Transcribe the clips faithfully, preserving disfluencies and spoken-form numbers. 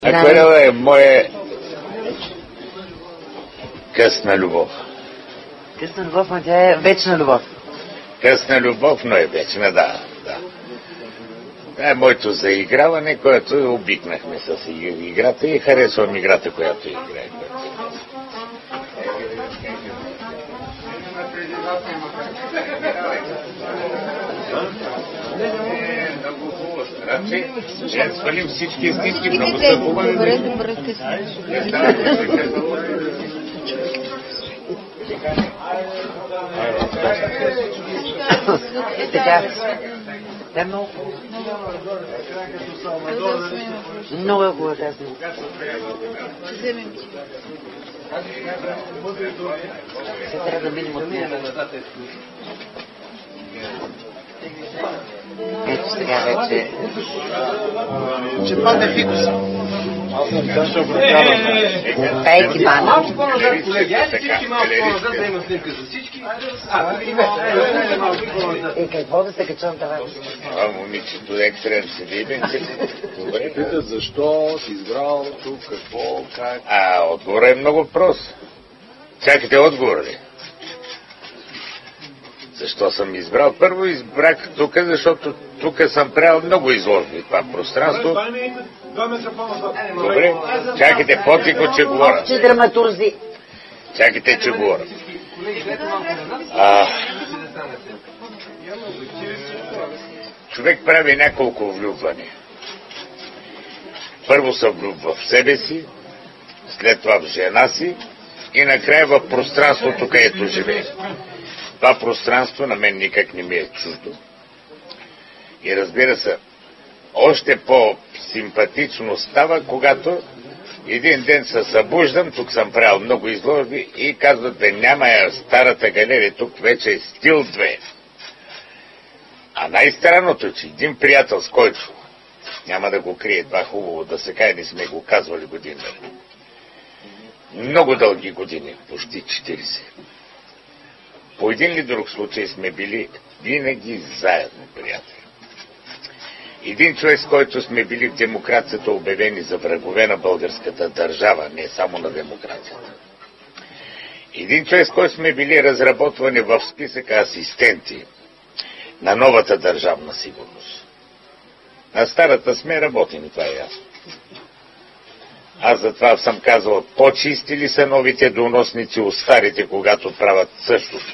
Акварела е моя късна любов. Късна любов, но тя е вечна любов. Късна любов, но е вечна, да. да. Това е моето заиграване, което обикнахме с играта и харесвам играта, която играе. Ще свалим всички снимки, много са хубави. Добре, добре, Така. Тя е много много е хубава тази. Ще трябва да минем от нея. Ето сега вече... Че падне фикуса. Пейки пана. Всички малко по-назад да има снимка за всички. Е, какво да се качвам това? А, момичето екстрем седи. Добре. Питат защо си избрал тук, какво, как. А, отговорът е много прост. Чакайте отговор ли? Защо съм избрал? Първо избрах тук, защото тук съм правил много изложби. Това пространство. Добре, чакайте по-тихо, че говоря. Че драматурзи. Чакайте, че говоря. А, човек прави няколко влюбвания. Първо се влюбва в себе си, след това в жена си и накрая в пространството, където живее. Това пространство на мен никак не ми е чуждо. И разбира се, още по-симпатично става, когато един ден се събуждам, тук съм правил много изложби и казват, бе, няма я старата галерия, тук вече е стил две. А най-странното, че един приятел, с който няма да го крие, това хубаво да се кае, не сме го казвали година. Много дълги години, почти четирийсет. По един или друг случай сме били винаги заедно, приятели. Един човек, с който сме били в демокрацията, обявени за врагове на българската държава, не само на демокрацията. Един човек, с който сме били разработвани в списъка асистенти на новата държавна сигурност. На старата сме работени, това е ясно. Аз затова съм казал, по-чисти ли са новите доносници от старите, когато правят същото.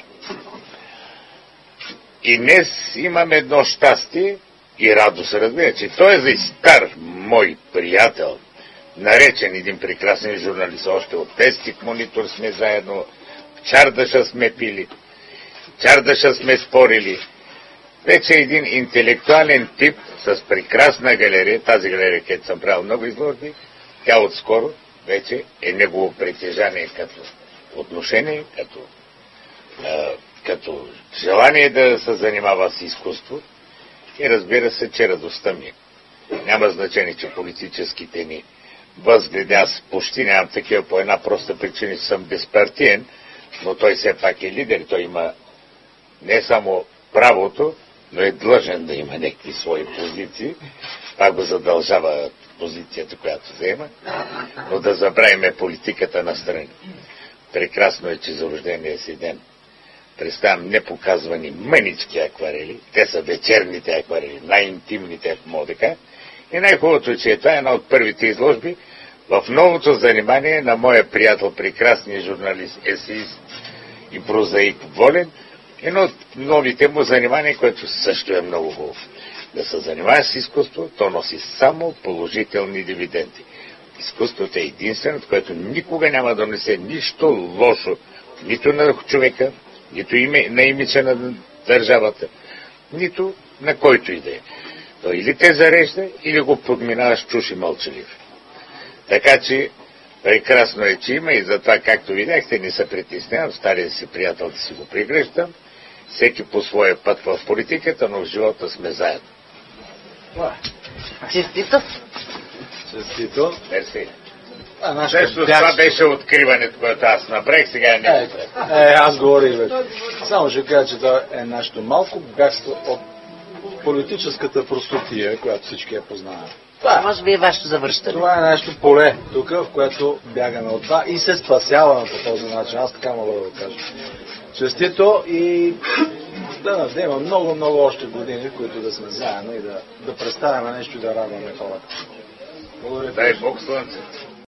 И днес имам едно щастие и радост, разбира, че този стар мой приятел, наречен един прекрасен журналист, още от Пестик Монитор сме заедно, в Чардаша сме пили, в Чардаша сме спорили. Вече един интелектуален тип с прекрасна галерия, тази галерия, където съм правил много изложби, тя отскоро вече е негово притежание като отношение, като, а, като желание да се занимава с изкуство и разбира се, че радостта ми. Няма значение, че политическите ни възгледи, аз почти нямам такива по една проста причина, че съм безпартиен, но той все пак е лидер, той има не само правото, но е длъжен да има някакви свои позиции. Това го задължава позицията, която взема, но да забравиме политиката на страни. Прекрасно е, че за рождения си ден представям непоказвани мънички акварели. Те са вечерните акварели, най-интимните, ако мога да кажа. И най-хубавото, че това е една от първите изложби в новото занимание на моя приятел, прекрасния журналист, есеист и прозаик Волен, едно от новите му занимания, което също е много хубаво. Да се занимава с изкуство, то носи само положителни дивиденти. Изкуството е единственото, което никога няма да донесе нищо лошо, нито на човека, нито име, на имиджа на държавата, нито на който и да е. То или те зарежда, или го подминаваш чуш и мълчалив. Така че прекрасно е, че има и затова, както видяхте, не се притеснявам, стария си приятел да си го пригръщам, всеки по своя път в политиката, но в живота сме заедно. Честито. Честито. Мерси. А, Също това беше откриването, което аз направих, сега не го правя. Е, аз говорих вече. Само ще кажа, че това е нашето малко бягство от политическата простотия, която всички я познават. Това може би е вашето завръщане. Това е нещо поле тук, в което бягаме от това и се спасяваме по този начин. Аз така мога да го кажа. Честито и да, да има много, много още години, в които да сме заедно и да, да представяме нещо и да радваме хората. Благодаря. Дай Бог слънце.